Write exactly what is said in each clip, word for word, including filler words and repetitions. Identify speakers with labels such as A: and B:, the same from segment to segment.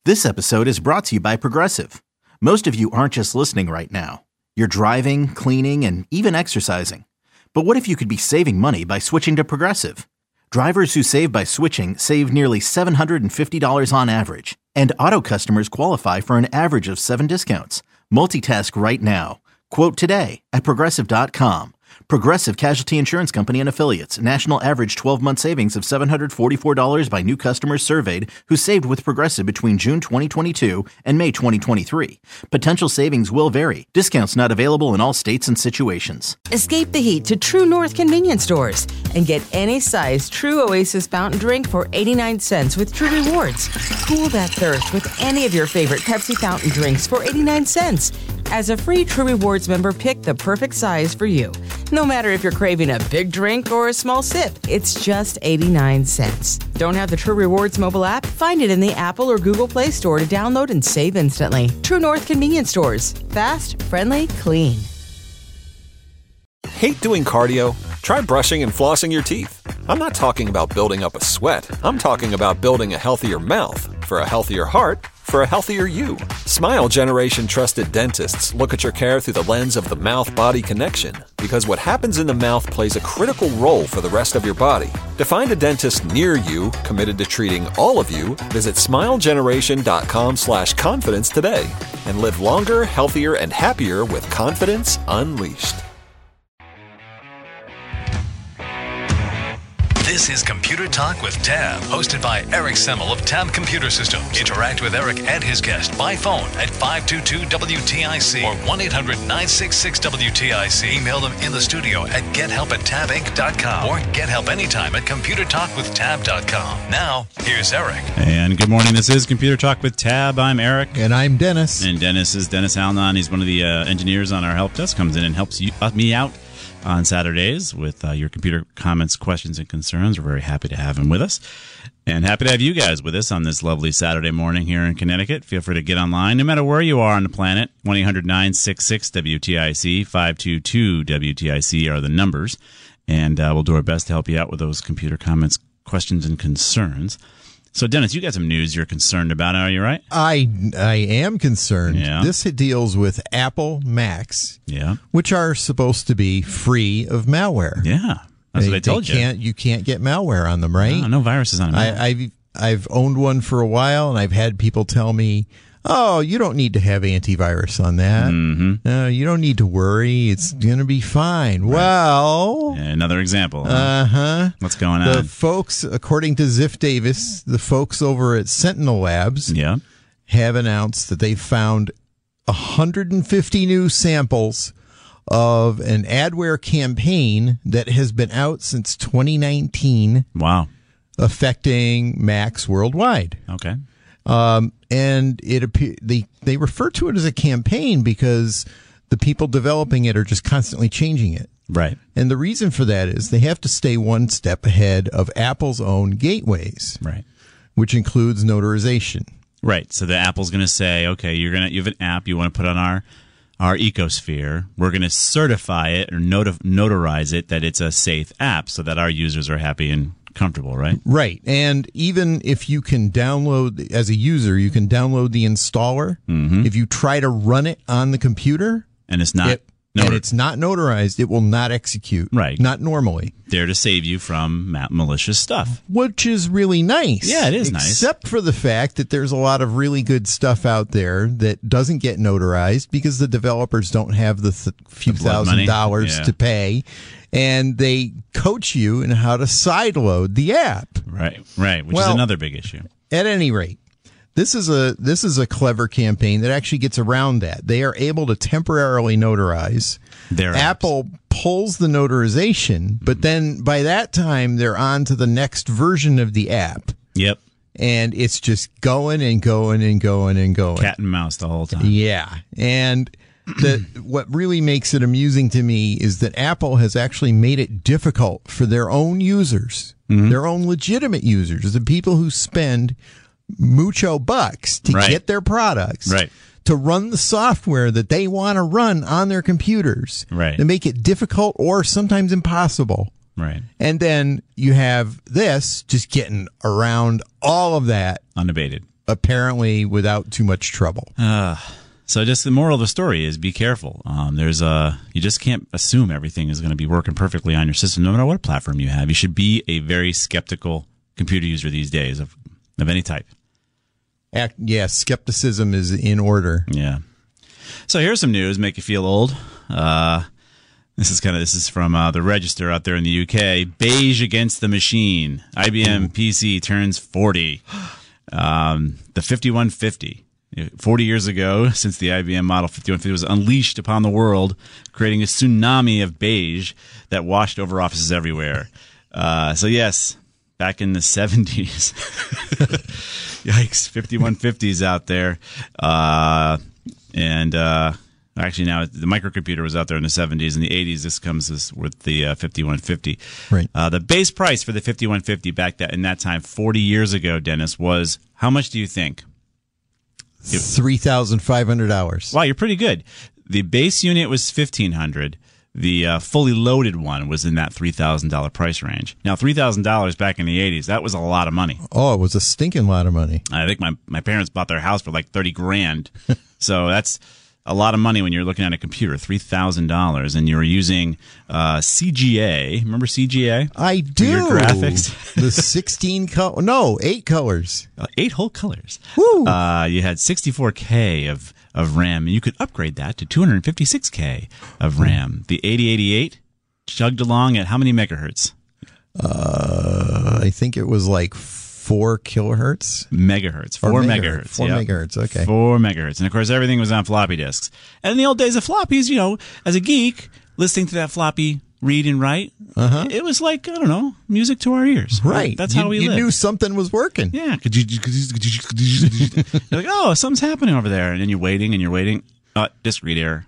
A: This episode is brought to you by Progressive. Most of you aren't just listening right now. You're driving, cleaning, and even exercising. But what if you could be saving money by switching to Progressive? Drivers who save by switching save nearly seven hundred fifty dollars on average. And auto customers qualify for an average of seven discounts. Multitask right now. Quote today at Progressive dot com. Progressive Casualty Insurance Company and Affiliates. National average twelve-month savings of seven hundred forty-four dollars by new customers surveyed who saved with Progressive between June twenty twenty-two and May twenty twenty-three. Potential savings will vary. Discounts not available in all states and situations.
B: Escape the heat to True North convenience stores and get any size True Oasis fountain drink for eighty-nine cents with True Rewards. Cool that thirst with any of your favorite Pepsi fountain drinks for eighty-nine cents. As a free True Rewards member, pick the perfect size for you. No matter if you're craving a big drink or a small sip, it's just eighty-nine cents. Don't have the True Rewards mobile app? Find it in the Apple or Google Play Store to download and save instantly. True North convenience stores. Fast, friendly, clean.
C: Hate doing cardio? Try brushing and flossing your teeth. I'm not talking about building up a sweat. I'm talking about building a healthier mouth for a healthier heart for a healthier you. Smile Generation trusted dentists look at your care through the lens of the mouth-body connection, because what happens in the mouth plays a critical role for the rest of your body. To find a dentist near you committed to treating all of you, visit smilegeneration.com slash confidence today and live longer, healthier, and happier with confidence unleashed.
D: This is Computer Talk with Tab, hosted by Eric Semmel of Tab Computer Systems. Interact with Eric and his guest by phone at five two two W T I C or one eight hundred nine six six W T I C. Email them in the studio at gethelp at tab inc dot com or get help anytime at computer talk with tab dot com. Now, here's Eric.
E: And good morning. This is Computer Talk with Tab. I'm Eric.
F: And I'm Dennis.
E: And Dennis is Dennis Alnon. He's one of the uh, engineers on our help desk. Comes in and helps you, uh, me out on Saturdays with uh, your computer comments, questions, and concerns. We're very happy to have him with us. And happy to have you guys with us on this lovely Saturday morning here in Connecticut. Feel free to get online, no matter where you are on the planet. one eight hundred nine six six W T I C, five two two W T I C are the numbers. And uh, we'll do our best to help you out with those computer comments, questions, and concerns. So, Dennis, you got some news you're concerned about, are you right?
F: I I am concerned.
E: Yeah.
F: This deals with Apple Macs,
E: yeah,
F: which are supposed to be free of malware.
E: Yeah, that's
F: they,
E: what I told
F: they
E: you.
F: Can't, you can't get malware on them, right?
E: No, no viruses on them.
F: I, I've, I've owned one for a while, and I've had people tell me, oh, you don't need to have antivirus on that.
E: Mm-hmm.
F: No, you don't need to worry. It's going to be fine. Right. Well,
E: yeah, another example. Huh?
F: Uh-huh.
E: What's going
F: the
E: on?
F: The folks, according to Ziff Davis, the folks over at Sentinel Labs
E: yeah.
F: have announced that they found one hundred fifty new samples of an adware campaign that has been out since twenty nineteen.
E: Wow.
F: Affecting Macs worldwide.
E: Okay.
F: Um, and it appear they they refer to it as a campaign because the people developing it are just constantly changing it.
E: Right.
F: And the reason for that is they have to stay one step ahead of Apple's own gateways.
E: Right.
F: Which includes notarization.
E: Right. So the Apple's going to say, okay, you're going to you have an app you want to put on our our ecosphere. We're going to certify it or noti- notarize it that it's a safe app so that our users are happy and comfortable, right?
F: Right. And even if you can download, as a user, you can download the installer.
E: Mm-hmm.
F: If you try to run it on the computer,
E: and it's not
F: it,
E: notar-
F: and it's not notarized, it will not execute.
E: Right.
F: Not normally.
E: There to save you from ma- malicious stuff.
F: Which is really nice.
E: Yeah, it is
F: Except
E: nice.
F: Except for the fact that there's a lot of really good stuff out there that doesn't get notarized because the developers don't have the th- few
E: The blood
F: thousand
E: money.
F: dollars
E: Yeah.
F: to pay. And they coach you in how to sideload the app.
E: Right, right, which
F: well,
E: is another big issue.
F: At any rate, this is a this is a clever campaign that actually gets around that. They are able to temporarily notarize.
E: Their
F: Apple
E: apps.
F: pulls the notarization, but then by that time they're on to the next version of the app.
E: Yep.
F: And it's just going and going and going and going.
E: Cat and mouse the whole time.
F: Yeah. And the what really makes it amusing to me is that Apple has actually made it difficult for their own users, mm-hmm. their own legitimate users, the people who spend mucho bucks to
E: right.
F: get their products,
E: right.
F: to run the software that they want to run on their computers,
E: right.
F: to make it difficult or sometimes impossible.
E: Right.
F: And then you have this just getting around all of that.
E: Unabated.
F: apparently without too much trouble.
E: Uh, so just the moral of the story is be careful. Um, there's a, you just can't assume everything is going to be working perfectly on your system, no matter what platform you have. You should be a very skeptical computer user these days of, of any type.
F: Act, yeah, skepticism is in order.
E: Yeah. So here's some news, make you feel old. Uh, this is kind of this is from uh, the Register out there in the U K. Beige against the machine. I B M Ooh. P C turns forty. Um, the fifty-one fifty. forty years ago, since the I B M Model fifty-one fifty was unleashed upon the world, creating a tsunami of beige that washed over offices everywhere. Uh, so yes, back in the seventies. Yikes, fifty-one fifties out there. Uh, and uh, actually now the microcomputer was out there in the seventies. In the eighties, this comes this, with the uh, fifty-one fifty.
F: Right.
E: Uh, the base price for the fifty-one fifty back that in that time, forty years ago, Dennis, was how much do you think?
F: three thousand five hundred hours.
E: Wow, you're pretty good. The base unit was fifteen hundred. The uh, fully loaded one was in that three thousand dollars price range. Now, three thousand dollars back in the eighties, that was a lot of money.
F: Oh, it was a stinking lot of money.
E: I think my, my parents bought their house for like thirty grand. So that's a lot of money when you're looking at a computer, three thousand dollars, and you were using uh, C G A. Remember C G A?
F: I do.
E: For your graphics.
F: The sixteen color, no, eight colors.
E: Uh, eight whole colors.
F: Woo.
E: Uh, you had sixty-four K of of RAM, and you could upgrade that to two hundred fifty-six K of RAM. The eighty eighty-eight chugged along at how many megahertz?
F: Uh, I think it was like four kilohertz?
E: Megahertz. Four
F: or
E: megahertz.
F: Four
E: yep.
F: megahertz, okay.
E: Four megahertz. And, of course, everything was on floppy disks. And in the old days of floppies, you know, as a geek, listening to that floppy read and write, uh-huh. it was like, I don't know, music to our ears.
F: Right.
E: That's
F: you,
E: how we
F: you
E: lived.
F: knew something was working.
E: Yeah. You're like, oh, something's happening over there. And then you're waiting and you're waiting. Uh, disk read error.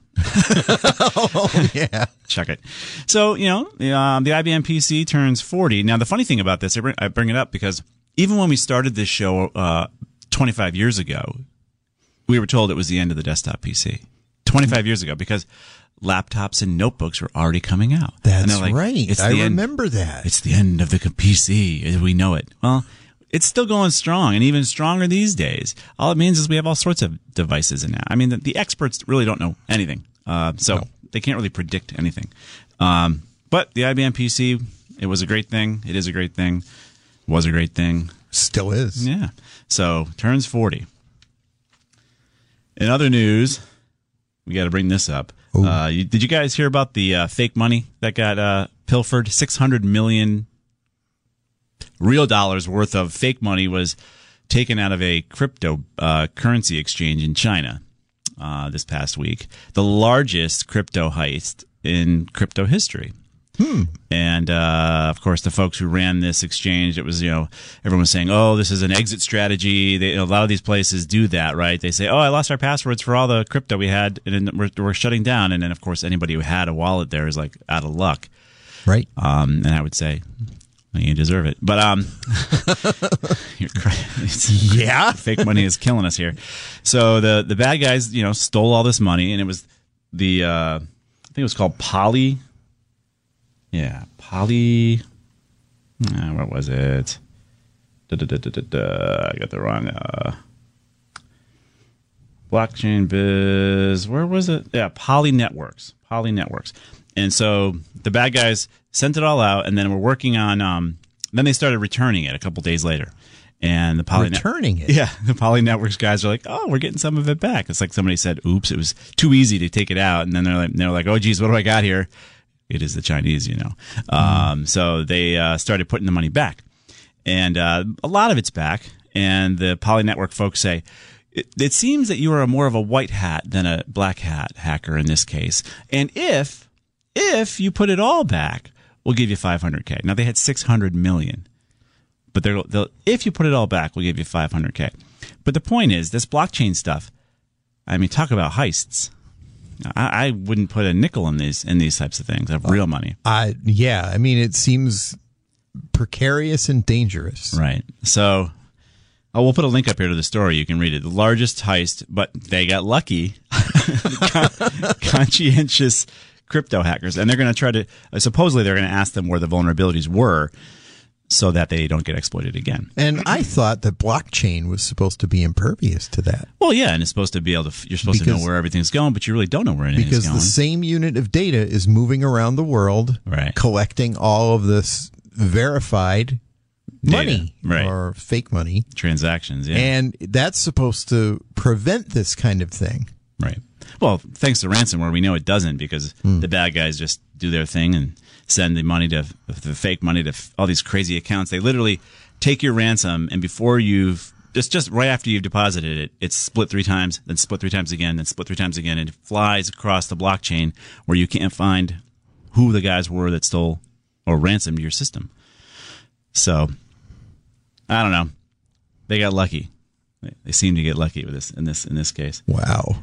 F: Oh, yeah.
E: Check it. So, you know, um, the I B M P C turns forty. Now, the funny thing about this, I bring, I bring it up because even when we started this show uh, twenty-five years ago, we were told it was the end of the desktop P C. twenty-five years ago, because laptops and notebooks were already coming out.
F: That's
E: like,
F: right.
E: It's
F: I
E: the
F: remember
E: end,
F: that.
E: It's the end of the P C as we know it. Well, it's still going strong, and even stronger these days. All it means is we have all sorts of devices in now. I mean, the, the experts really don't know anything, uh, so no. they can't really predict anything. Um, but the I B M P C, it was a great thing. It is a great thing. Was a great thing.
F: Still is.
E: Yeah. So, turns forty. In other news, we got to bring this up. Uh, you, did you guys hear about the uh, fake money that got uh, pilfered? six hundred million real dollars worth of fake money was taken out of a crypto uh, currency exchange in China uh, this past week. The largest crypto heist in crypto history.
F: Hmm.
E: And, uh, of course, the folks who ran this exchange, it was, you know, everyone was saying, oh, this is an exit strategy. They, a lot of these places do that, right? They say, oh, I lost our passwords for all the crypto we had, and then we're, we're shutting down. And then, of course, anybody who had a wallet there is, like, out of luck.
F: Right.
E: Um, and I would say, well, you deserve it. But, um, you're crazy.
F: Yeah.
E: Fake money is killing us here. So the, the bad guys, you know, stole all this money, and it was the, uh, I think it was called Poly. Yeah, Poly. Uh, what was it? Da, da, da, da, da, da. I got the wrong. Uh, blockchain biz. Where was it? Yeah, Poly Networks. Poly Networks. And so the bad guys sent it all out, and then we're working on. Um, then they started returning it a couple days later, and the Poly
F: returning
E: Net-
F: it.
E: Yeah, the Poly Networks guys are like, "Oh, we're getting some of it back." It's like somebody said, "Oops, it was too easy to take it out," and then they're like, "They're like, oh, geez, what do I got here?" It is the Chinese, you know. Um, so they uh, started putting the money back. And uh, a lot of it's back. And the Poly Network folks say, it, it seems that you are more of a white hat than a black hat hacker in this case. And if if you put it all back, we'll give you five hundred K. Now, they had six hundred million. But they're, they'll, if you put it all back, we'll give you five hundred K. But the point is, this blockchain stuff, I mean, talk about heists. I, I wouldn't put a nickel in these in these types of things of real money.
F: I yeah, I mean it seems precarious and dangerous.
E: Right. So, oh, we'll put a link up here to the story. You can read it. The largest heist, but they got lucky. Con- conscientious crypto hackers, and they're going to try to. Uh, supposedly, they're going to ask them where the vulnerabilities were. so that they don't get exploited again.
F: And I thought that blockchain was supposed to be impervious to that.
E: Well, yeah, and it's supposed to be able to. You're supposed
F: Because-
E: to know where everything's going, but you really don't know where anything's
F: Because
E: going.
F: the same unit of data is moving around the world,
E: Right.
F: collecting all of this verified
E: Data,
F: money
E: right.
F: or fake money.
E: Transactions, yeah.
F: And that's supposed to prevent this kind of thing.
E: Right. Well, thanks to ransomware, we know it doesn't because the bad guys just do their thing and send the money to the fake money to f- all these crazy accounts. They literally take your ransom, and before you've just just right after you've deposited it, it's split three times, then split three times again, then split three times again, and it flies across the blockchain where you can't find who the guys were that stole or ransomed your system. So, I don't know. They got lucky. They, they seem to get lucky with this in this in this case.
F: Wow.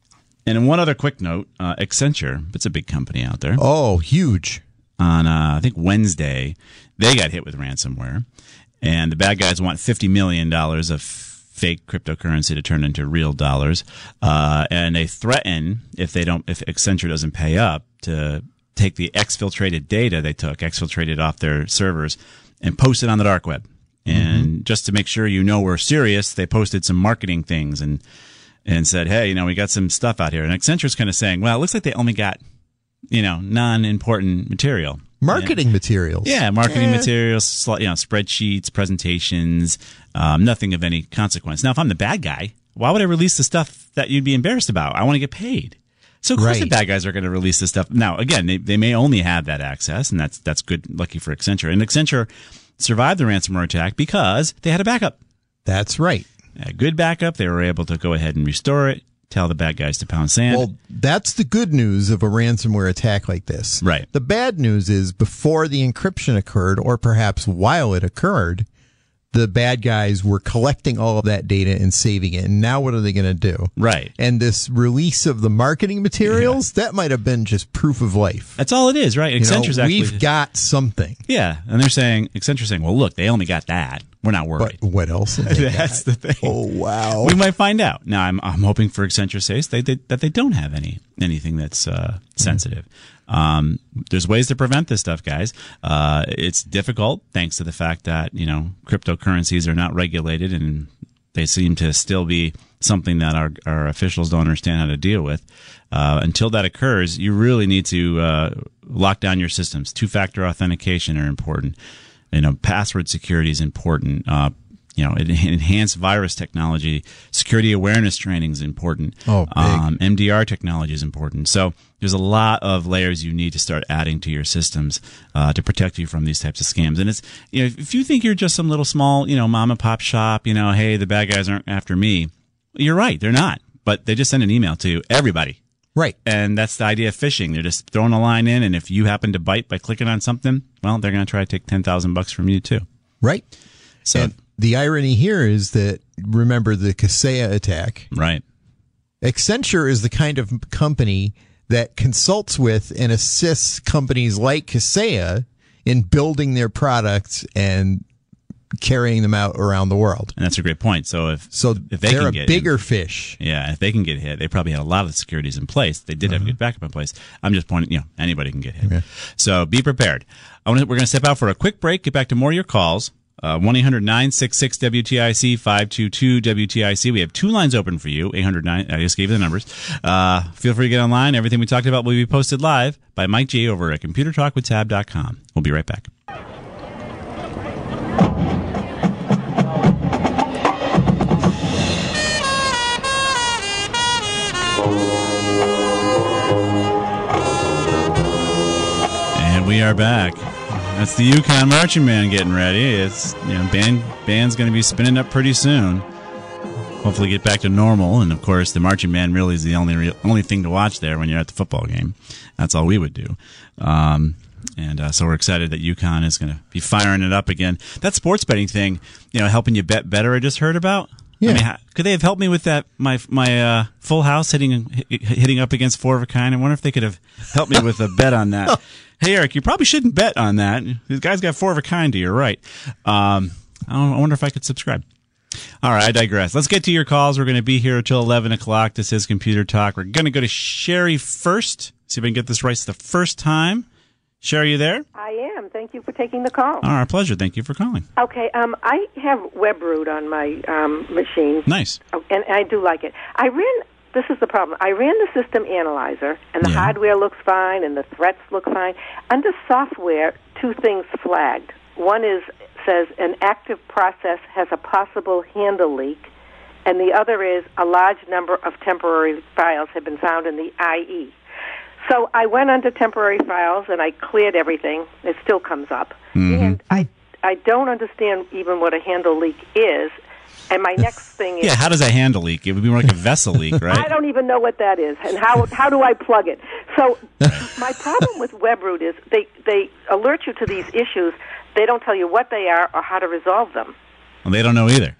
E: And one other quick note, uh, Accenture, it's a big company out there.
F: Oh, huge.
E: On, uh, I think, Wednesday, they got hit with ransomware. And the bad guys want fifty million dollars of fake cryptocurrency to turn into real dollars. Uh, and they threaten, if they don't, if Accenture doesn't pay up, to take the exfiltrated data they took, exfiltrated off their servers, and post it on the dark web. And mm-hmm. just to make sure you know we're serious, they posted some marketing things and and said, hey, you know, we got some stuff out here. And Accenture's kind of saying, well, it looks like they only got, you know, non-important material.
F: Marketing
E: yeah.
F: materials.
E: Yeah, marketing
F: Eh.
E: materials, sli- you know, spreadsheets, presentations, um, nothing of any consequence. Now, if I'm the bad guy, why would I release the stuff that you'd be embarrassed about? I want to get paid. So, of course,
F: Right.
E: the bad guys are going to release this stuff. Now, again, they, they may only have that access, and that's that's good, lucky for Accenture. And Accenture survived the ransomware attack because they had a backup.
F: That's right.
E: A good backup. They were able to go ahead and restore it, tell the bad guys to pound sand.
F: Well, that's the good news of a ransomware attack like this.
E: Right.
F: The bad news is before the encryption occurred, or perhaps while it occurred, the bad guys were collecting all of that data and saving it. And now what are they going to do?
E: Right.
F: And this release of the marketing materials, that might have been just proof of life.
E: That's all it is, right?
F: You know,
E: Accenture's actually.
F: we've got something.
E: Yeah. And they're saying, Accenture's saying, well, look, they only got that. We're not worried.
F: But what else? have they
E: That's
F: got?
E: the thing.
F: Oh, wow.
E: We might find out. Now, I'm I'm hoping for Accenture's sake they, they, that they don't have any anything that's uh, sensitive. Um, there's ways to prevent this stuff, guys. Uh, it's difficult thanks to the fact that you know cryptocurrencies are not regulated and they seem to still be something that our our officials don't understand how to deal with. Uh, until that occurs, you really need to uh, lock down your systems. Two-factor authentication are important. You know, password security is important. Uh, you know, enhanced virus technology, security awareness training is important.
F: Oh, big.
E: Um, M D R technology is important. So there's a lot of layers you need to start adding to your systems uh, to protect you from these types of scams. And it's, you know, if you think you're just some little small, you know, mom and pop shop, you know, hey, the bad guys aren't after me. You're right, they're not. But they just send an email to everybody.
F: Right.
E: And that's the idea of phishing. They're just throwing a line in, and if you happen to bite by clicking on something, well, they're going to try to take ten thousand bucks from you too.
F: Right.
E: So,
F: And the irony here is that, remember the Kaseya attack?
E: right.
F: Accenture is the kind of company that consults with and assists companies like Kaseya in building their products and carrying them out around the world.
E: And that's a great point. So if
F: So
E: if they
F: they're
E: can
F: a
E: get
F: bigger fish.
E: yeah, if they can get hit, they probably had a lot of the securities in place. They did have a good backup in place. I'm just pointing, you know, anybody can get hit.
F: Okay.
E: So be prepared. I want to, we're going to step out for a quick break. Get back to more of your calls. Uh, one eight hundred nine six six W T I C, five two two W T I C. We have two lines open for you. eight hundred nine I just gave you the numbers. Uh, feel free to get online. Everything we talked about will be posted live by Mike G over at computer talk with tab dot com. We'll be right back. And we are back. That's the Yukon Marching Band getting ready. It's, you know, band band's going to be spinning up pretty soon. Hopefully get back to normal. And of course, the marching band really is the only real, only thing to watch there when you're at the football game. That's all we would do. Um, and uh, so we're excited that Yukon is going to be firing it up again. That sports betting thing, you know, helping you bet better. I just heard about.
F: Yeah.
E: I mean, how, could they have helped me with that? My my uh, full house hitting hitting up against four of a kind. I wonder if they could have helped me with a bet on that. Hey, Eric, you probably shouldn't bet on that. This guy's got four of a kind to your right. Um, I, don't, I wonder if I could subscribe. All right, I digress. Let's get to your calls. We're going to be here until eleven o'clock. This is Computer Talk. We're going to go to Sherry first. See if I can get this right the first time. Sherry, you there?
G: I am. Thank you for taking the call.
E: Oh, our pleasure. Thank you for calling.
G: Okay, um, I have WebRoot on my um, machine.
E: Nice.
G: Oh, and I do like it. I ran, this is the problem, I ran the system analyzer, and the
E: Yeah.
G: hardware looks fine, and the threats look fine. Under software, two things flagged. One is, says, an active process has a possible handle leak, and the other is a large number of temporary files have been found in the I E. So I went under temporary files and I cleared everything. It still comes up.
E: Mm-hmm.
G: And I I don't understand even what a handle leak is. And my next thing is...
E: Yeah, how does a handle leak? It would be more like a vessel leak, right?
G: I don't even know what that is. And how how do I plug it? So my problem with WebRoot is they, they alert you to these issues. They don't tell you what they are or how to resolve them.
E: Well, they don't know either.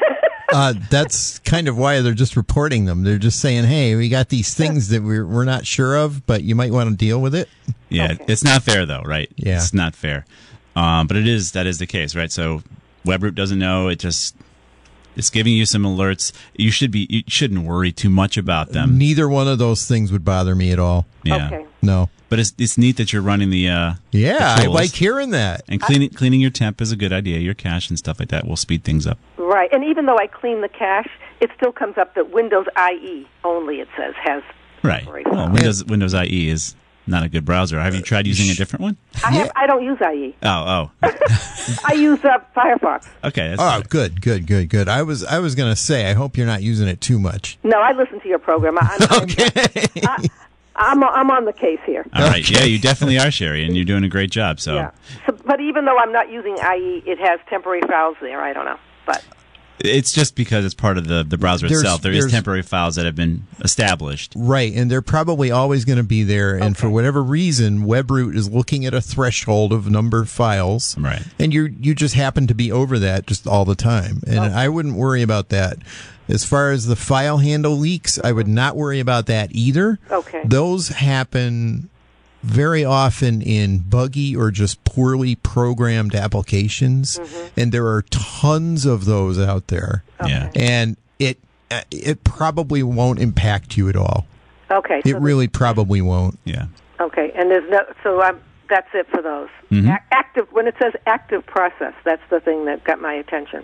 F: Uh, that's kind of why they're just reporting them. They're just saying, hey, we got these things that we're, we're not sure of, but you might want to deal with it.
E: Yeah,
G: Okay.
E: it's not fair, though, right?
F: Yeah.
E: It's not fair. Um, but it is, that is the case, right? So WebRoot doesn't know. It just, it's giving you some alerts. You should be, you shouldn't worry too much about them.
F: Neither one of those things would bother me at all.
E: Yeah.
G: Okay.
F: No.
E: But it's it's neat that you're running the uh
F: Yeah,
E: the
F: I
E: tools.
F: like hearing that.
E: And cleaning cleaning your temp is a good idea. Your cache and stuff like that will speed things up.
G: Right. And even though I clean the cache, it still comes up that Windows I E only, it says, has
E: Right.
G: temporary
E: Well,
G: files.
E: Windows Windows I E is not a good browser. Have you tried using a different one?
G: I, have, I don't use I E.
E: Oh, oh.
G: I use uh, Firefox.
E: Okay. That's
F: Oh,
E: better.
F: good, good, good, good. I was I was going to say, I hope you're not using it too much.
G: No, I listen to your program. I, I'm,
F: Okay.
G: I, I'm, I'm on the case here.
E: All right. Yeah, you definitely are, Sherry, and you're doing a great job. So
G: Yeah. So, but even though I'm not using I E, it has temporary files there. I don't know. But
E: it's just because it's part of the, the browser
F: There's-
E: itself. There is
F: there's-
E: temporary files that have been established.
F: Right, and they're probably always going to be there. And for whatever reason, WebRoot is looking at a threshold of number of files.
E: Right.
F: And you you just happen to be over that just all the time. And I wouldn't worry about that. As far as the file handle leaks, I would not worry about that either.
G: Okay.
F: Those happen very often in buggy or just poorly programmed applications. And there are tons of those out there.
E: Yeah.
F: And it uh, it probably won't impact you at all.
G: okay.
F: It
G: so
F: really probably won't.
E: Yeah.
G: Okay, and there's no. So I'm. That's it for those.
E: Mm-hmm.
G: A- active. When it says active process, that's the thing that got my attention.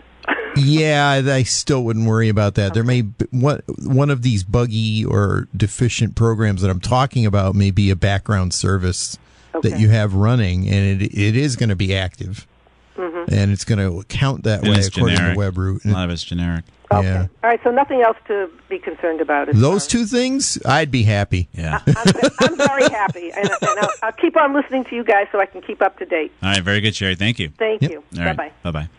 F: Yeah, I still wouldn't worry about that. There may be one, one of these buggy or deficient programs that I'm talking about may be a background service that
G: Okay.
F: you have running, and it it is going to be active,
G: Mm-hmm.
F: and it's going to count that
E: And
F: way
E: it's
F: according
E: generic.
F: to WebRoot.
E: A lot of it's generic.
G: Okay.
F: Yeah.
G: All right. So nothing else to be concerned about. as
F: Those
G: far
F: two things, I'd be happy.
E: Yeah.
G: as- I'm, I'm very happy, and, and I'll, I'll keep on listening to you guys so I can keep up to date.
E: All right. Very good, Sherry. Thank you.
G: Thank
F: Yep.
G: you.
E: All right.
G: Bye bye.
E: Bye bye.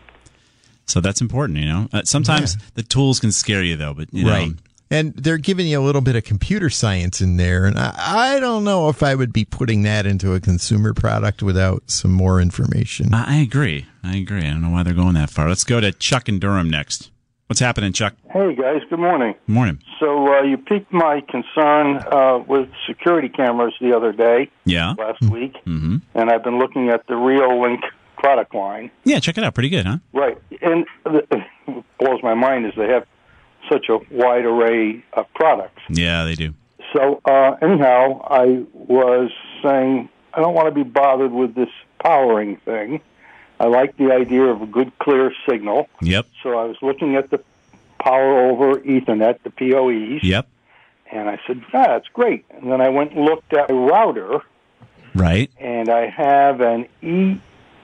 E: So that's important, you know. Uh, sometimes the tools can scare you, though. But you know,
F: Right. And they're giving you a little bit of computer science in there. And I, I don't know if I would be putting that into a consumer product without some more information.
E: I I agree. I agree. I don't know why they're going that far. Let's go to Chuck in Durham next. What's happening, Chuck?
H: Hey guys, good morning.
E: Good morning.
H: So uh, you piqued my concern uh, with security cameras the other day,
E: Yeah.
H: last week,
E: Mm-hmm.
H: and I've been looking at the Reolink product line.
E: Yeah, check it out. Pretty good, huh?
H: Right, and the, what blows my mind is they have such a wide array of products.
E: Yeah, they do.
H: So uh, anyhow, I was saying I don't want to be bothered with this powering thing. I like the idea of a good, clear signal.
E: Yep.
H: So I was looking at the power over Ethernet, the P O Es.
E: Yep.
H: And I said, ah, that's great. And then I went and looked at a router,
E: Right.
H: and I have an E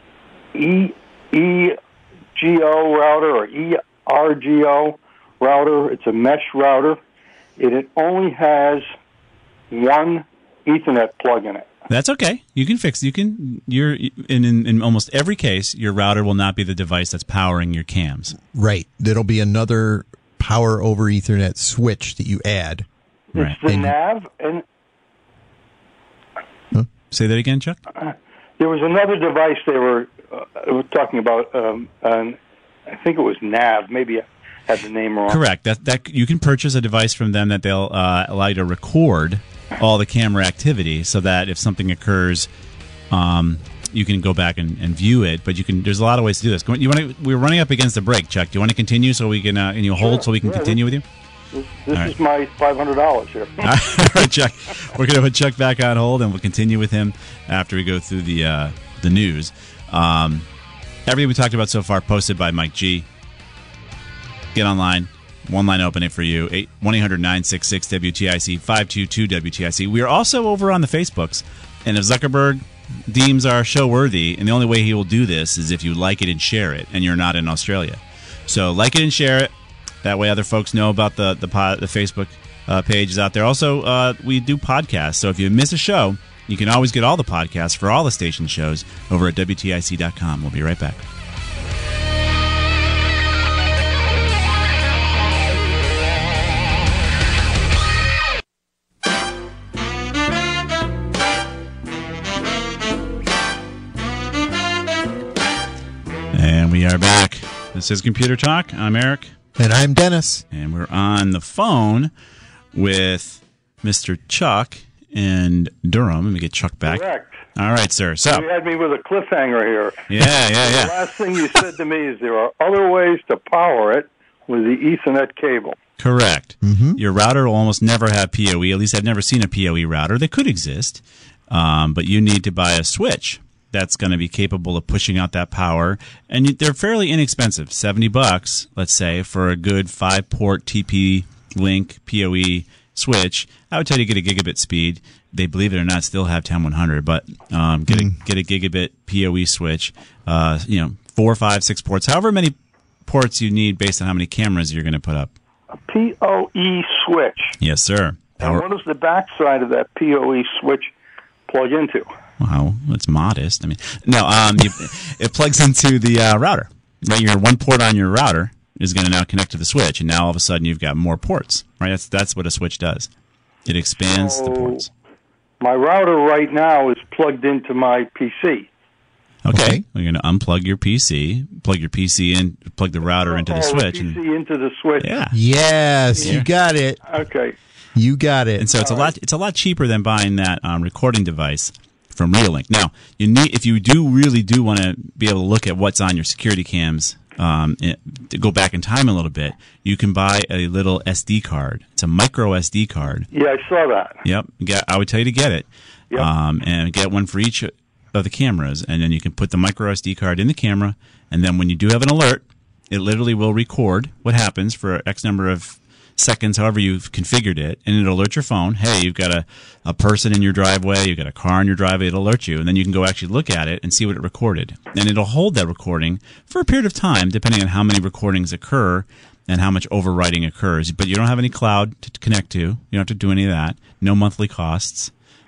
H: E E G O router or E R G O router. It's a mesh router. It, it only has one Ethernet plug in it.
E: That's okay. You can fix. You can. You're in, in in almost every case, your router will not be the device that's powering your cams.
F: Right. There'll be another power over Ethernet switch that you add.
E: Right.
H: It's the
F: And-
H: nav, and
E: Say that again, Chuck.
H: there was another device they were, uh, were talking about. Um, um, I think it was nav. Maybe I had the name wrong.
E: Correct. That that you can purchase a device from them that they'll uh, allow you to record all the camera activity, so that if something occurs, um, you can go back and, and view it. But you can. There's a lot of ways to do this. Go- You want to? We're running up against the break, Chuck. Do you want to continue so we can? Uh, and you hold so we can
H: Yeah.
E: continue with you?
H: This, this
E: All
H: is my five hundred dollars here.
E: All right, Chuck. We're going to put Chuck back on hold, and we'll continue with him after we go through the uh, the news. Um, everything we talked about so far posted by Mike G. Get online. One line opening for you. one eight hundred nine six six W T I C, five two two W T I C. We are also over on the Facebooks. And if Zuckerberg deems our show worthy, and the only way he will do this is if you like it and share it, and you're not in Australia. So like it and share it. That way other folks know about the the, pod, the Facebook uh, pages out there. Also, uh, we do podcasts. So if you miss a show, you can always get all the podcasts for all the station shows over at W T I C dot com. We'll be right back. And we are back. This is Computer Talk. I'm Eric.
F: And I'm Dennis.
E: And we're on the phone with Mister Chuck in Durham. Let me get Chuck back.
H: Correct.
E: All right, sir. So
H: you had me with a cliffhanger here.
E: Yeah, yeah, yeah.
H: The last thing you said to me is there are other ways to power it with the Ethernet cable.
E: Correct. Mm-hmm. Your router will almost never have P O E. At least I've never seen a P O E router. They could exist, um, but you need to buy a switch that's going to be capable of pushing out that power, and they're fairly inexpensive. Seventy bucks, let's say, for a good five-port T P-Link P O E switch. I would tell you to get a gigabit speed. They, believe it or not, still have ten one hundred, but um, get a get a gigabit P O E switch. Uh, you know, four, five, six ports, however many ports you need based on how many cameras you're going to put up.
H: A P O E switch.
E: Yes, sir. Power-
H: and what does the backside of that P O E switch plug into?
E: Wow, that's modest. I mean, no, um, you, it plugs into the uh, router. Right, your one port on your router is going to now connect to the switch, and now all of a sudden you've got more ports. Right, that's that's what a switch does. It expands
H: so
E: the ports.
H: My router right now is plugged into my P C.
E: Okay,
F: Okay.
E: we're going to unplug your P C, plug your P C in, plug the router into the
H: oh,
E: switch,
H: the P C
E: and
H: into the switch.
E: yeah,
F: Yes,
E: Yeah.
F: you got it.
H: Okay.
F: You got it.
E: and so it's a lot. It's a lot cheaper than buying that um, recording device from Reolink. Now, you need if you do really do want to be able to look at what's on your security cams, um, it, to go back in time a little bit, you can buy a little S D card. It's a micro S D card.
H: Yeah, I saw that.
E: Yep, get, I would tell you to get it,
H: Yep.
E: um, and get one for each of the cameras, and then you can put the micro S D card in the camera, and then when you do have an alert, it literally will record what happens for X number of seconds, however you've configured it, and it'll alert your phone, hey, you've got a, a person in your driveway, you've got a car in your driveway, it'll alert you, and then you can go actually look at it and see what it recorded. And it'll hold that recording for a period of time, depending on how many recordings occur and how much overwriting occurs. But you don't have any cloud to connect to. You don't have to do any of that. No monthly costs.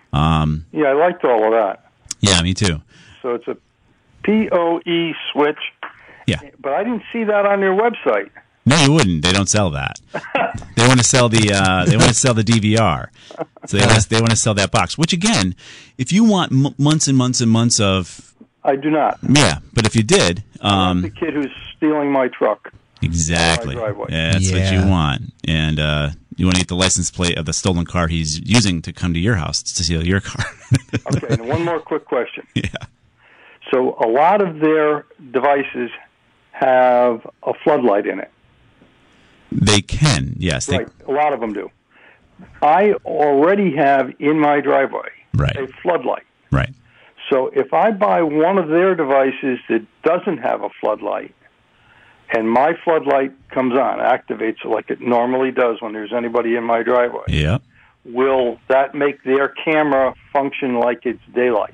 E: Um,
H: Yeah, I liked all of that.
E: yeah, me too.
H: So it's a P O E switch.
E: Yeah.
H: But I didn't see that on your website.
E: No, you wouldn't. They don't sell that. They want to sell the uh, they want to sell the D V R. So they want to, they want to sell that box. Which again, if you want m- months and months and months of
H: I do not.
E: yeah, but if you did,
H: I'm
E: um,
H: the kid who's stealing my truck.
E: exactly,
H: my driveway.
E: yeah, that's what
F: Yeah.
E: you want, and uh, you want to get the license plate of the stolen car he's using to come to your house to steal your car.
H: Okay, and one more quick question.
E: Yeah,
H: So a lot of their devices have a floodlight in it.
E: they can. Yes, they,
H: Right, a lot of them do. I already have in my driveway
E: Right.
H: a floodlight.
E: right.
H: So if I buy one of their devices that doesn't have a floodlight, and my floodlight comes on, activates like it normally does when there's anybody in my driveway,
E: Yeah.
H: will that make their camera function like it's daylight?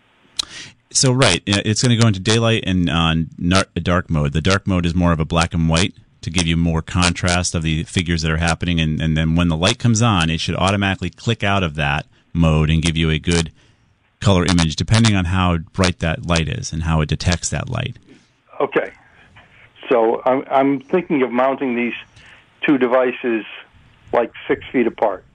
E: So right, yeah, it's going to go into daylight and uh, nar- dark mode. The dark mode is more of a black and white to give you more contrast of the figures that are happening, and, and then when the light comes on, it should automatically click out of that mode and give you a good color image, depending on how bright that light is and how it detects that light.
H: Okay. So I'm, I'm thinking of mounting these two devices like six feet apart.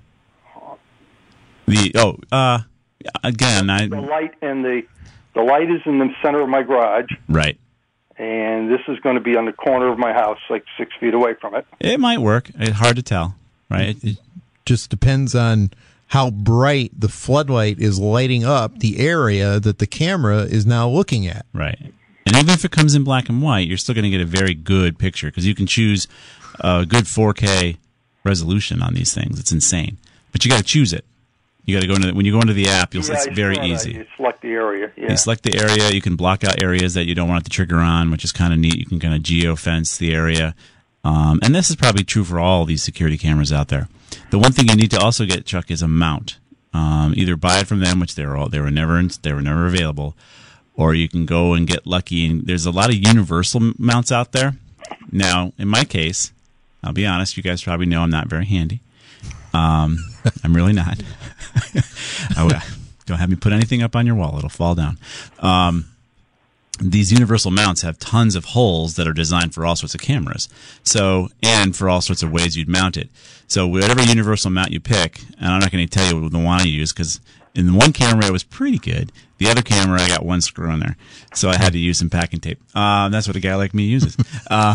E: The oh, uh, again, I
H: The light and the the light is in the center of my garage,
E: right.
H: and this is going to be on the corner of my house, like six feet away from it.
E: It might work. It's hard to tell, right? It-
F: Just depends on how bright the floodlight is lighting up the area that the camera is now looking at.
E: Right. And even if it comes in black and white, you're still going to get a very good picture because you can choose a good four K resolution on these things. It's insane. But you got to choose it. You got to go into the, when you go into the app. You'll
H: yeah,
E: it's
H: I
E: very
H: saw
E: easy.
H: That. You select the area. Yeah.
E: You select the area. You can block out areas that you don't want it to trigger on, which is kind of neat. You can kind of geo-fence the area. Um, and this is probably true for all these security cameras out there. The one thing you need to also get, Chuck, is a mount. Um, either buy it from them, which they were all, they were never they were never available, or you can go and get lucky. And there's a lot of universal mounts out there. Now, in my case, I'll be honest. You guys probably know I'm not very handy. Um, I'm really not. I, don't have me put anything up on your wall; it'll fall down. Um, These universal mounts have tons of holes that are designed for all sorts of cameras. So, and for all sorts of ways you'd mount it. So whatever universal mount you pick, and I'm not going to tell you the one I use because in the one camera it was pretty good. The other camera I got one screw in there. So I had to use some packing tape. Uh, that's what a guy like me uses. Uh,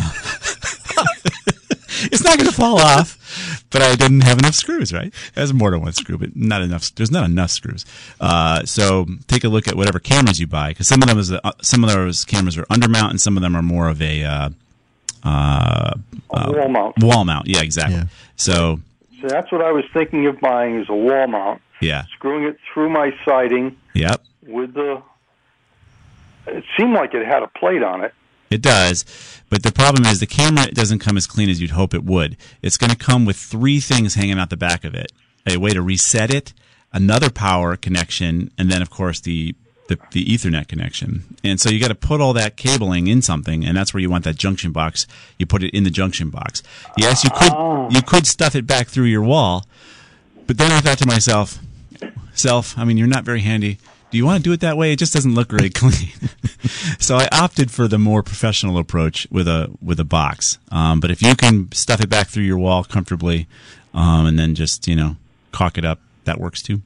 E: it's not going to fall off, but I didn't have enough screws, right? There's more than one screw, but not enough. There's not enough screws. Uh, so take a look at whatever cameras you buy, because some of them is uh, some of those cameras are undermount, and some of them are more of a, uh, uh,
H: a wall mount.
E: Wall mount, yeah, exactly. Yeah. So,
H: so that's what I was thinking of buying is a wall mount.
E: Yeah.
H: Screwing it through my siding.
E: Yep.
H: With the, it seemed like it had a plate on it.
E: It does, but the problem is the camera doesn't come as clean as you'd hope it would. It's going to come with three things hanging out the back of it: a way to reset it, another power connection, and then, of course, the the, the Ethernet connection. And so you got to put all that cabling in something, and that's where you want that junction box. You put it in the junction box. Yes, you could you could stuff it back through your wall, but then I thought to myself, self, I mean, you're not very handy. Do you want to do it that way? It just doesn't look very clean. So I opted for the more professional approach with a with a box. Um, but if you can stuff it back through your wall comfortably, um, and then just you know caulk it up, that works too.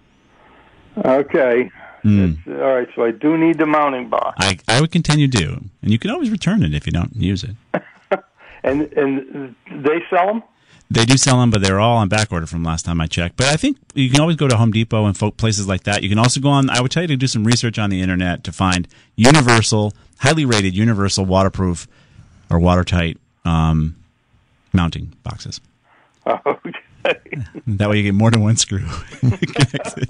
H: Okay. Mm. All right. So I do need the mounting box.
E: I I would continue to, and you can always return it if you don't use it.
H: and and they sell them?
E: They do sell them, but they're all on back order from last time I checked. But I think you can always go to Home Depot and folk places like that. You can also go on, I would tell you to do some research on the internet to find universal, highly rated, universal, waterproof, or watertight um, mounting boxes.
H: Okay.
E: That way you get more than one screw connected.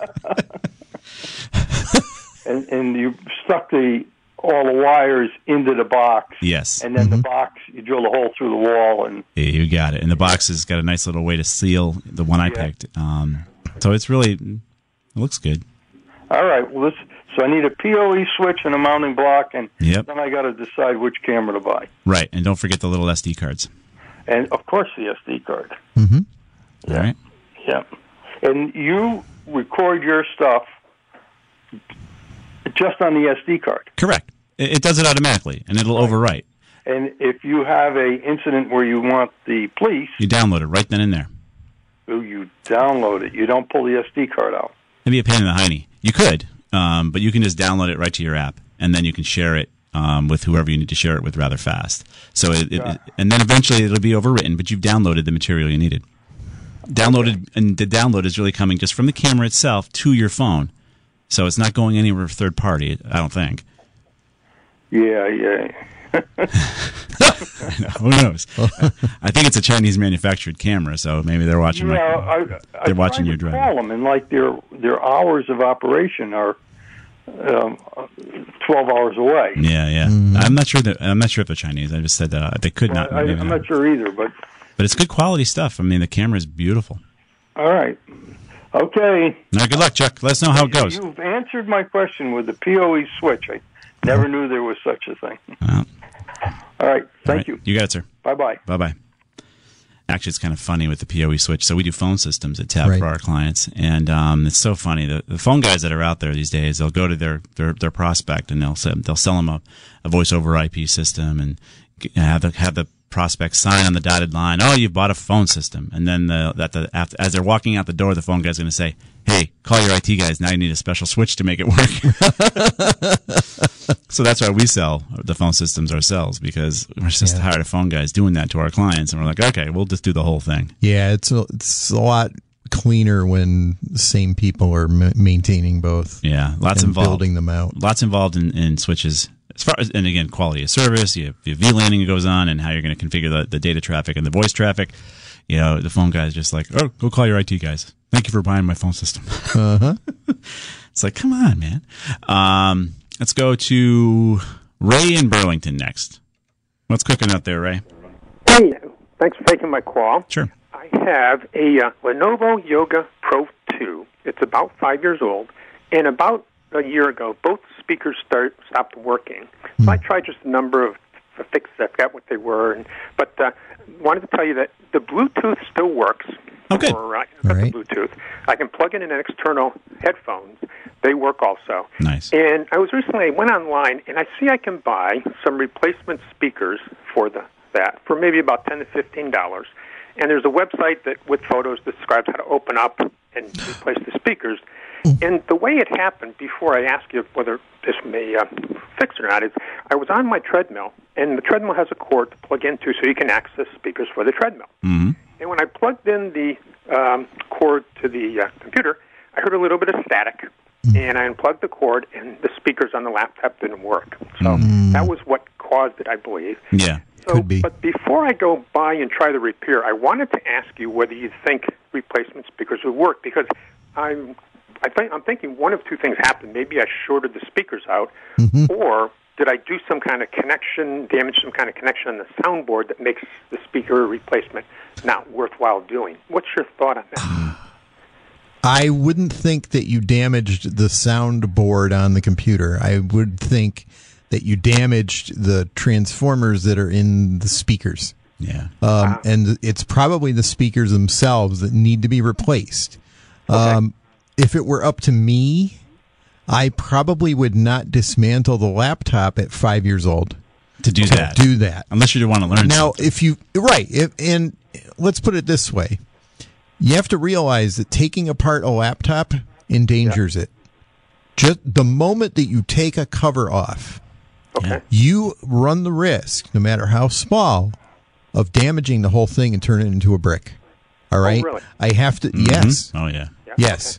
H: and, and you stuck the all the wires into the box.
E: Yes.
H: And then
E: mm-hmm.
H: the box, you drill a hole through the wall. And
E: yeah, you got it. And the box has got a nice little way to seal the one I yeah. picked. Um, so it's really, it looks good.
H: All right. Well, this, so I need a P O E switch and a mounting block, and
E: yep.
H: then I got to decide which camera to buy.
E: Right. And don't forget the little S D cards.
H: And, of course, the S D card.
E: Mm-hmm.
H: Yeah.
E: All right.
H: Yeah. And you record your stuff just on the S D card.
E: Correct. It does it automatically, and it'll right. overwrite.
H: And if you have a incident where you want the police...
E: You download it right then and there.
H: Oh, you download it. You don't pull the S D card out.
E: It'd be a pain in the hiney. You could, um, but you can just download it right to your app, and then you can share it um, with whoever you need to share it with rather fast. So, it,
H: yeah.
E: it, and then eventually it'll be overwritten, but you've downloaded the material you needed. Downloaded, okay. And the download is really coming just from the camera itself to your phone. So it's not going anywhere third party, I don't think.
H: Yeah, yeah.
E: I know, who knows? I think it's a Chinese manufactured camera, so maybe they're watching.
H: Yeah,
E: my,
H: I,
E: they're
H: I
E: watching your
H: to
E: drive.
H: Call them, and like their their hours of operation are um, twelve hours away.
E: Yeah, yeah. Mm-hmm. I'm not sure that I'm not sure if they're Chinese. I just said that uh, they could not.
H: I, I, I'm not sure either, but
E: but it's good quality stuff. I mean, the camera is beautiful.
H: All right. Okay.
E: Now, good luck, Chuck. Let us know how it goes.
H: You've answered my question with the P O E switch. I never knew there was such a thing.
E: Well,
H: all right. Thank
E: all right.
H: you.
E: You got it, sir.
H: Bye-bye.
E: Bye-bye. Actually, it's kind of funny with the P O E switch. So we do phone systems at Tab
F: right.
E: for our clients, and um, it's so funny. The, the phone guys that are out there these days, they'll go to their, their, their prospect, and they'll sell, they'll sell them a, a voice-over I P system and have the, have the prospect sign on the dotted line, oh, you bought a phone system. And then the, that the, after, as they're walking out the door, the phone guy's going to say, hey, call your I T guys. Now you need a special switch to make it work. So that's why we sell the phone systems ourselves, because we're just
F: yeah.
E: tired of phone guys doing that to our clients. And we're like, okay, we'll just do the whole thing.
F: Yeah, it's a, it's a lot cleaner when the same people are ma- maintaining both.
E: Yeah, lots
F: and
E: involved.
F: Building them out.
E: Lots involved in, in switches. As far as, and again, quality of service, you have, you have V LANing that goes on, and how you're going to configure the, the data traffic and the voice traffic. you know, the phone guy's just like, oh, go call your I T guys. Thank you for buying my phone system.
F: Uh-huh.
E: It's like, come on, man. Um, let's go to Ray in Burlington next. What's cooking out there, Ray?
I: Hey, thanks for taking my call.
E: Sure.
I: I have a uh, Lenovo Yoga Pro two. It's about five years old, and about a year ago, both speakers start, stopped working. So I tried just a number of fixes. I forgot what they were, and, but uh, wanted to tell you that the Bluetooth still works.
E: Okay.
I: For, uh, got
F: right.
I: the Bluetooth. I can plug in an external headphones. They work also.
E: Nice.
I: And I was recently, I went online, and I see I can buy some replacement speakers for the that for maybe about ten to fifteen dollars. And there's a website that, with photos, describes how to open up and replace the speakers. And the way it happened, before I ask you whether this may uh, fix it or not, is I was on my treadmill, and the treadmill has a cord to plug into so you can access speakers for the treadmill.
E: Mm-hmm.
I: And when I plugged in the um, cord to the uh, computer, I heard a little bit of static, and I unplugged the cord, and the speakers on the laptop didn't work. So that was what caused it, I believe.
E: Yeah.
I: So,
F: Could be.
I: But before I go by and try the repair, I wanted to ask you whether you think replacement speakers would work, because I'm I think, I'm thinking one of two things happened. Maybe I shorted the speakers out,
F: Mm-hmm.
I: or did I do some kind of connection, damage some kind of connection on the soundboard that makes the speaker replacement not worthwhile doing? What's your thought on that?
F: I wouldn't think that you damaged the soundboard on the computer. I would think that you damaged the transformers that are in the speakers.
E: Yeah.
F: Um, and it's probably the speakers themselves that need to be replaced. Um, if it were up to me, I probably would not dismantle the laptop at five years old.
E: To do
F: to
E: that.
F: Do that.
E: Unless you want to learn
F: Now,
E: something.
F: if you, right, if, and let's put it this way. You have to realize that taking apart a laptop endangers it. Just the moment that you take a cover off,
I: Okay.
F: you run the risk, no matter how small, of damaging the whole thing and turn it into a brick. All right?
I: really?
F: I have to,
E: Mhm.
F: yes.
E: Oh, yeah.
I: Yeah,
F: Yes.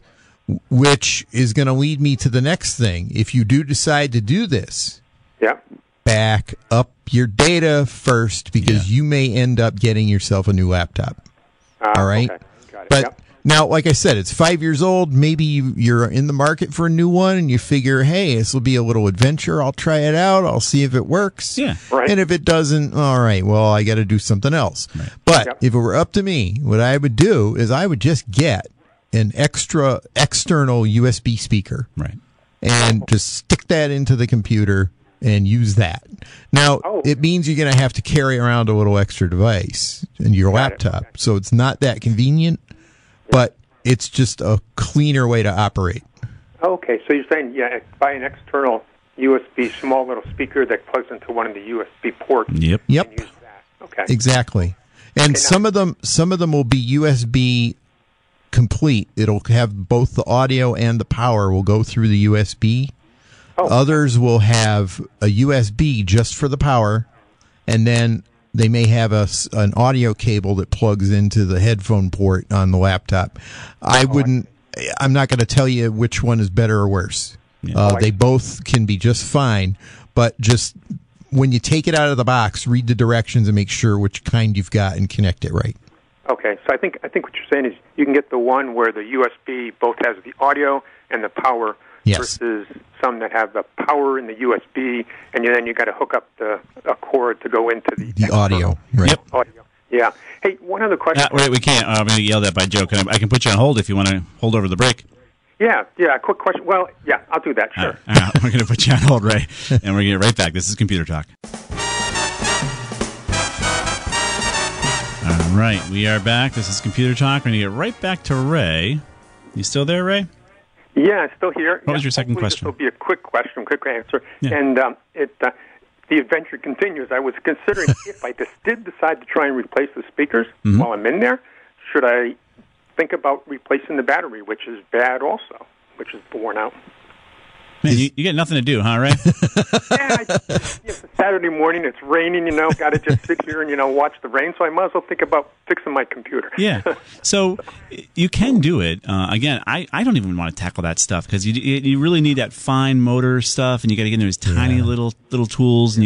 F: Which is going to lead me to the next thing. If you do decide to do this,
I: Yeah.
F: back up your data first, because
E: Yeah.
F: you may end up getting yourself a new laptop.
I: Uh,
F: All right?
I: Okay. Got it.
F: But
I: Yep.
F: now, like I said, it's five years old. Maybe you, you're in the market for a new one, and you figure, hey, this will be a little adventure. I'll try it out. I'll see if it works.
E: Yeah.
I: Right.
F: And if it doesn't, all right, well, I got to do something else. But
I: Yep.
F: if it were up to me, what I would do is I would just get an extra external U S B speaker
E: Right.
F: and just stick that into the computer and use that. Now,
I: Oh.
F: it means you're going to have to carry around a little extra device in your
I: Got it.
F: laptop.
I: Okay.
F: So it's not that convenient, but it's just a cleaner way to operate.
I: Okay, so you're saying, yeah, buy an external U S B, small little speaker that plugs into one of the U S B ports.
E: Yep.
F: Yep,
I: And use that. Okay.
F: exactly. And
I: Okay, now-
F: some of them some of them will be U S B complete. It'll have both the audio and the power will go through the U S B.
I: Oh.
F: Others will have a U S B just for the power, and then they may have a, s- an audio cable that plugs into the headphone port on the laptop. I wouldn't. I'm not going to tell you which one is better or worse. Uh, they both can be just fine, but just when you take it out of the box, read the directions and make sure which kind you've got and connect it right.
I: Okay, so I think I think what you're saying is you can get the one where the U S B both has the audio and the power,
F: Yes.
I: versus some that have the power in the U S B, and then you got to hook up the a cord to go into the,
F: The audio, right?
E: Yep.
I: audio. Yeah. Hey, one other question.
E: Uh, wait, we can't. Uh, I'm going to yell that by Joe. Can I, I can put you on hold if you want to hold over the break.
I: Yeah, yeah. Quick question. Well, yeah, I'll do that. Sure.
E: All right. All right. We're going to put you on hold, Ray, and we're going to get right back. This is Computer Talk. All right, we are back. This is Computer Talk. We're going to get right back to Ray. You still there, Ray?
I: Yeah, still here.
E: What was
I: Yeah,
E: your second
I: hopefully
E: question?
I: This will be a quick question, quick answer.
E: Yeah.
I: And um, it, uh, the adventure continues. I was considering if I just did decide to try and replace the speakers
E: Mm-hmm.
I: while I'm in there, should I think about replacing the battery, which is bad also, which is worn out.
E: Man, you, you got nothing to do, huh, Ray?
I: Yeah, I just, it's a Saturday morning. It's raining, you know. Got to just sit here and, you know, watch the rain. So I might as well think about fixing my computer.
E: Yeah. So you can do it. Uh, again, I, I don't even want to tackle that stuff because you you really need that fine motor stuff, and you got to get into those tiny little little tools, and you got to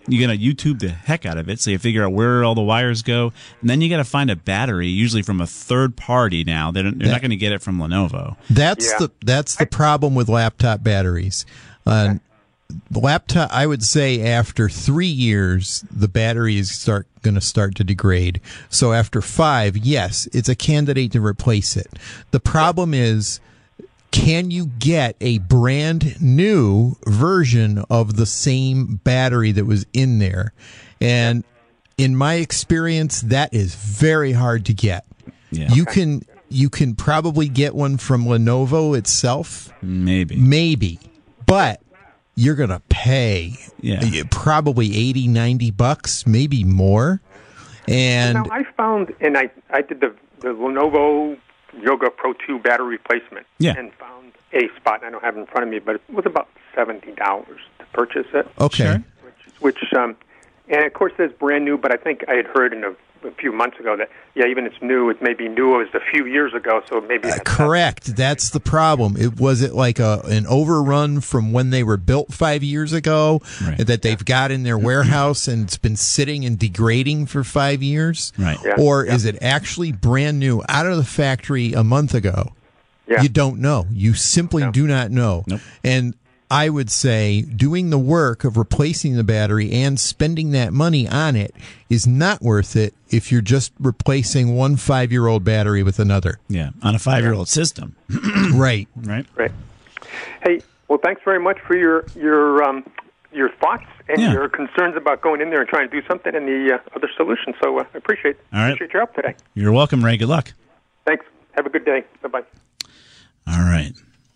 E: you got to YouTube the heck out of it, so you figure out where all the wires go, and then you got to find a battery, usually from a third party. Now they're, they're that, not going to get it from Lenovo.
F: That's
I: yeah.
F: the that's the problem with laptop batteries. Uh, laptop, I would say, after three years, the battery is start going to start to degrade. So after five, yes, it's a candidate to replace it. The problem is, can you get a brand new version of the same battery that was in there? And in my experience, that is very hard to get.
E: Yeah.
F: You can you can probably get one from Lenovo itself.
E: Maybe.
F: Maybe. But you're going to pay
E: yeah.
F: probably eighty, ninety bucks, maybe more. And
I: now I found, and I, I did the, the Lenovo Yoga Pro two battery replacement
E: yeah.
I: and found a spot, and I don't have it in front of me, but it was about seventy dollars to purchase it.
F: Okay.
E: Sure.
I: Which, which um, and of course it's brand new, but I think I had heard in a, a few months ago that, yeah, even it's new, it may be new as a few years ago, so maybe...
F: Uh, correct. That's the problem. It was it like a an overrun from when they were built five years ago
E: right.
F: that they've got in their warehouse and it's been sitting and degrading for five years?
E: Right.
I: Yeah.
F: Or
I: Yeah.
F: is it actually brand new out of the factory a month ago?
I: Yeah.
F: You don't know. You simply
I: No.
F: do not know.
E: Nope.
F: And I would say doing the work of replacing the battery and spending that money on it is not worth it if you're just replacing one five-year-old battery with another.
E: Yeah, on a five-year-old system.
F: Right.
E: Right.
I: Right. Hey, well, thanks very much for your your um, your thoughts and
E: Yeah.
I: your concerns about going in there and trying to do something and the uh, other solutions. So uh, I appreciate
E: All right.
I: appreciate your help today.
E: You're welcome, Ray. Good luck.
I: Thanks. Have a good day. Bye-bye.
E: All right.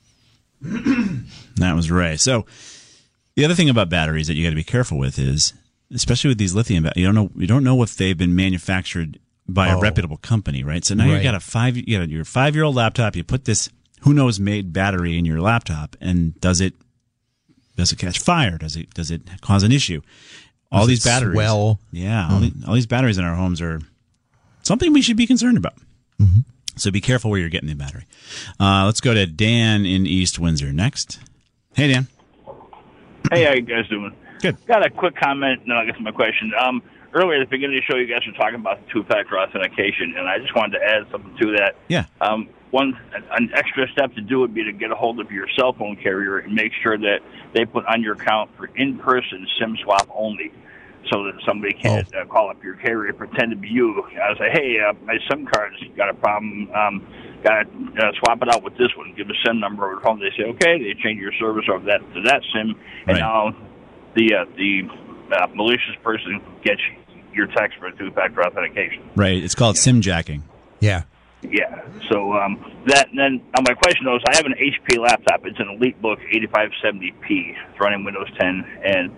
E: That was Ray. So the other thing about batteries that you got to be careful with is, especially with these lithium batteries, you don't know you don't know if they've been manufactured by a
F: Oh.
E: reputable company, right? So now you
F: Right.
E: got a five, you got your five year old laptop. You put this who knows made battery in your laptop, and does it does it catch fire? Does it does it cause an issue? All
F: Does
E: these
F: it
E: batteries,
F: swell?
E: yeah, all, the, all these batteries in our homes are something we should be concerned about.
F: Mm-hmm.
E: So be careful where you're getting the battery. Uh, let's go to Dan in East Windsor next. Hey, Dan.
J: Hey, how you guys doing?
E: Good.
J: Got a quick comment, and then I'll get to my question. Um, earlier at the beginning of the show, you guys were talking about the two-factor authentication, and I just wanted to add something to that.
E: Yeah.
J: Um, one, an extra step to do would be to get a hold of your cell phone carrier and make sure that they put on your account for in-person SIM swap only, so that somebody can't
F: Oh.
J: uh, call up your carrier, pretend to be you. I say, hey, uh, my SIM card's got a problem. Um, got to uh, swap it out with this one. Give a SIM number over the phone. They say, okay. They change your service over that to that SIM, and
E: Right.
J: now the uh, the uh, malicious person gets your text for a two-factor authentication.
E: Right. It's called SIM jacking.
F: Yeah.
J: Yeah. So um, that and then now my question though is, I have an H P laptop. It's an EliteBook eighty-five seventy p. It's running Windows ten, and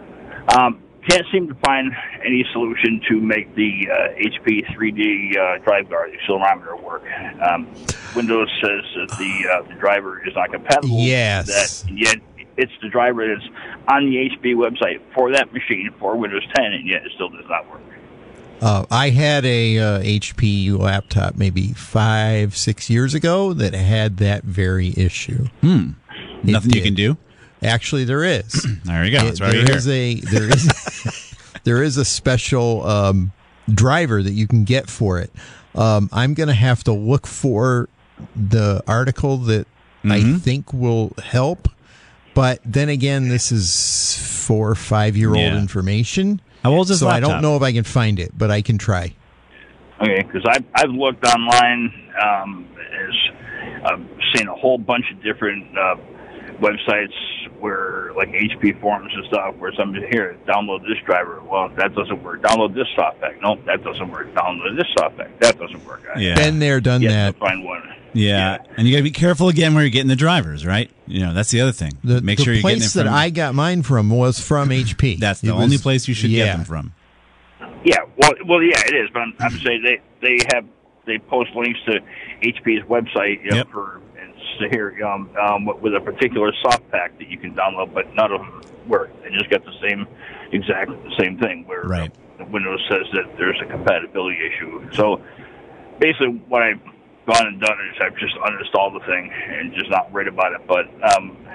J: um, can't seem to find any solution to make the uh, H P three D uh, drive guard, the accelerometer, work. Um, Windows says that the uh, the driver is not compatible.
F: Yes.
J: That, yet it's the driver that's on the H P website for that machine for Windows ten, and yet it still does not work.
F: Uh, I had a uh, H P laptop maybe five, six years ago that had that very issue.
E: Hmm.
F: It
E: Nothing you
F: did.
E: can do?
F: Actually, there is.
E: There you go. That's right
F: there
E: here.
F: is a there is there is a special um, driver that you can get for it. Um, I'm going to have to look for the article that I
E: Mhm.
F: think will help. But then again, this is four or five year old
E: Yeah.
F: information.
E: How old is this
F: so
E: laptop?
F: I don't know if I can find it, but I can try.
J: Okay, because I've, I've looked online, um, as I've seen a whole bunch of different uh, websites where, like H P forums and stuff, where somebody here, download this driver. Well, that doesn't work. Download this soft pack. Nope, that doesn't work. Download this soft pack. That doesn't work. I
E: Yeah.
F: Been there, done
J: yet
F: that.
J: to find one.
E: Yeah. And you got to be careful again where you're getting the drivers, right? You know, that's the other thing.
F: The,
E: Make
F: the
E: sure you're getting it
F: place
E: from.
F: that I got mine from was from H P.
E: That's the
F: It
E: only
F: was-
E: place you should
F: yeah.
E: get them from.
J: Yeah, well, well, yeah, it is. But I'm, I'm saying they they have they post links to H P's website, you know,
E: Yep.
J: for and so here um, um, with a particular soft pack that you can download, but none of them work. They just got the same exactly the same thing where
E: Right.
J: uh, Windows says that there's a compatibility issue. So basically, what I've gone and done is I've just uninstalled the thing and just not worried about it. But um,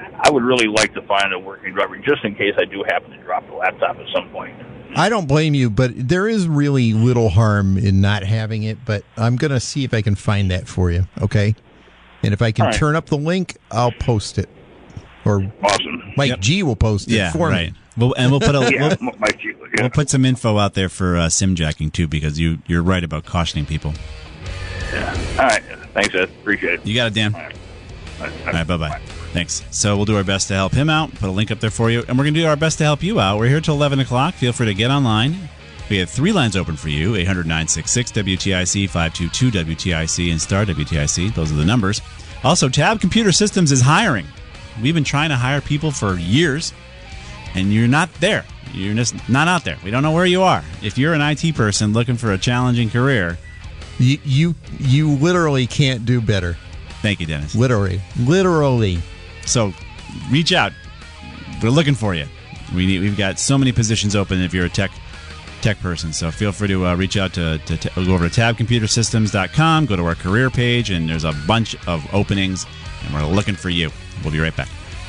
J: I would really like to find a working driver just in case I do happen to drop the laptop at some point.
F: I don't blame you, but there is really little harm in not having it, but I'm going to see if I can find that for you, okay? And if I can
J: All right.
F: turn up the link, I'll post it. Or
J: Awesome.
F: Mike
E: Yep.
F: G will post it
E: Yeah,
F: for
E: right.
F: me.
E: We'll, and we'll put a
J: Yeah,
E: we'll,
J: Mike G. Yeah.
E: we'll put some info out there for uh, sim jacking too, because you you're right about cautioning people.
J: yeah. All right. Thanks, Ed. Appreciate it.
E: You got it, Dan.
J: All right. All right.
E: All right, bye bye. Thanks. So we'll do our best to help him out. Put a link up there for you, and we're going to do our best to help you out. We're here till eleven o'clock. Feel free to get online. We have three lines open for you: eight hundred nine six six W T I C, five two two W T I C, and star W T I C. Those are the numbers. Also, Tab Computer Systems is hiring. We've been trying to hire people for years, and you're not there. You're just not out there. We don't know where you are. If you're an I T person looking for a challenging career,
F: You, you, you literally can't do better.
E: thank you, Dennis.
F: Literally. Literally.
E: So reach out. We're looking for you. We need, we've got so many positions open if you're a tech tech person. So feel free to uh, reach out to, to, to go over to tab computer systems dot com, go to our career page, and there's a bunch of openings, and we're looking for you. We'll be right back.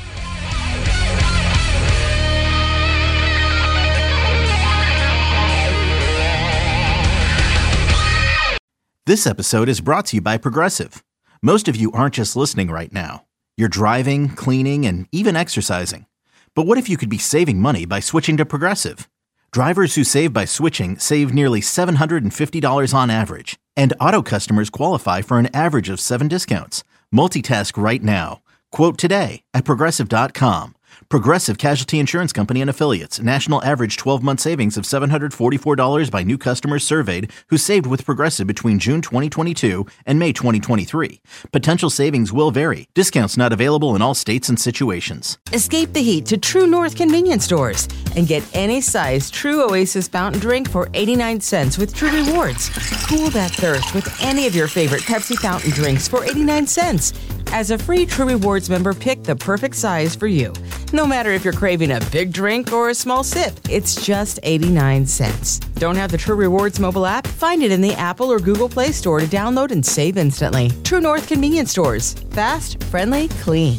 A: This episode is brought to you by Progressive. Most of you aren't just listening right now. You're driving, cleaning, and even exercising. But what if you could be saving money by switching to Progressive? Drivers who save by switching save nearly seven hundred fifty dollars on average. And auto customers qualify for an average of seven discounts. Multitask right now. Quote today at Progressive dot com. Progressive Casualty Insurance Company and Affiliates. National average twelve-month savings of seven hundred forty-four dollars by new customers surveyed who saved with Progressive between June twenty twenty-two and May twenty twenty-three. Potential savings will vary. Discounts not available in all states and situations.
B: Escape the heat to True North convenience stores and get any size True Oasis fountain drink for eighty-nine cents with True Rewards. Cool that thirst with any of your favorite Pepsi fountain drinks for eighty-nine cents. As a free True Rewards member, pick the perfect size for you. No matter if you're craving a big drink or a small sip, it's just eighty-nine cents. Don't have the True Rewards mobile app? Find it in the Apple or Google Play Store to download and save instantly. True North convenience stores. Fast, friendly, clean.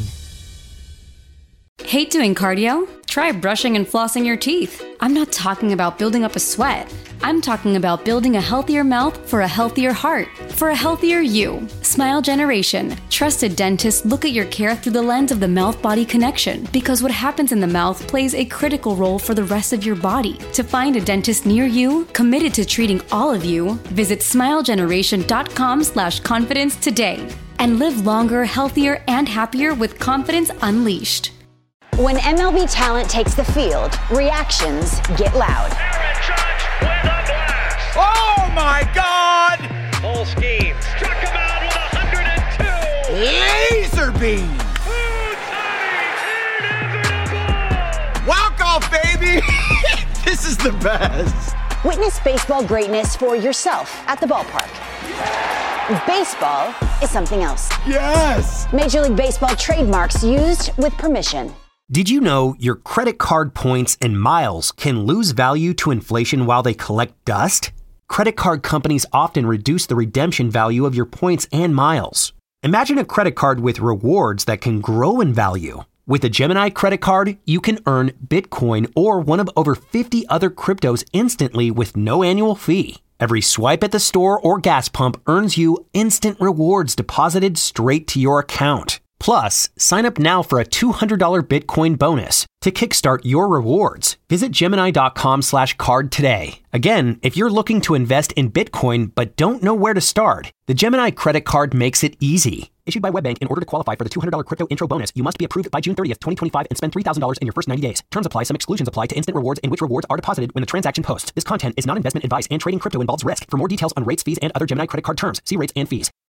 K: Hate doing cardio? Try brushing and flossing your teeth. I'm not talking about building up a sweat. I'm talking about building a healthier mouth for a healthier heart, for a healthier you. Smile Generation. Trusted dentists look at your care through the lens of the mouth-body connection, because what happens in the mouth plays a critical role for the rest of your body. To find a dentist near you, committed to treating all of you, visit smile generation dot com slash confidence today. And live longer, healthier, and happier with confidence unleashed.
L: When M L B talent takes the field, reactions get loud.
M: Aaron Judge with a blast.
N: Oh my God!
M: Full scheme. Struck him out with one hundred two.
N: Laser beam. Walk off, baby. This is the best.
L: Witness baseball greatness for yourself at the ballpark. Baseball is something else.
N: Yes.
L: Major League Baseball trademarks used with permission.
O: Did you know your credit card points and miles can lose value to inflation while they collect dust? Credit card companies often reduce the redemption value of your points and miles. Imagine a credit card with rewards that can grow in value. With a Gemini credit card, you can earn Bitcoin or one of over fifty other cryptos instantly with no annual fee. Every swipe at the store or gas pump earns you instant rewards deposited straight to your account. Plus, sign up now for a two hundred dollars Bitcoin bonus to kickstart your rewards. Visit Gemini dot com slash card today. Again, if you're looking to invest in Bitcoin but don't know where to start, the Gemini credit card makes it easy. Issued by WebBank, in order to qualify for the two hundred dollars crypto intro bonus, you must be approved by June thirtieth, twenty twenty-five and spend three thousand dollars in your first ninety days. Terms apply. Some exclusions apply to instant rewards in which rewards are deposited when the transaction posts. This content is not investment advice and trading crypto involves risk. For more details on rates, fees, and other Gemini credit card terms, see rates and fees.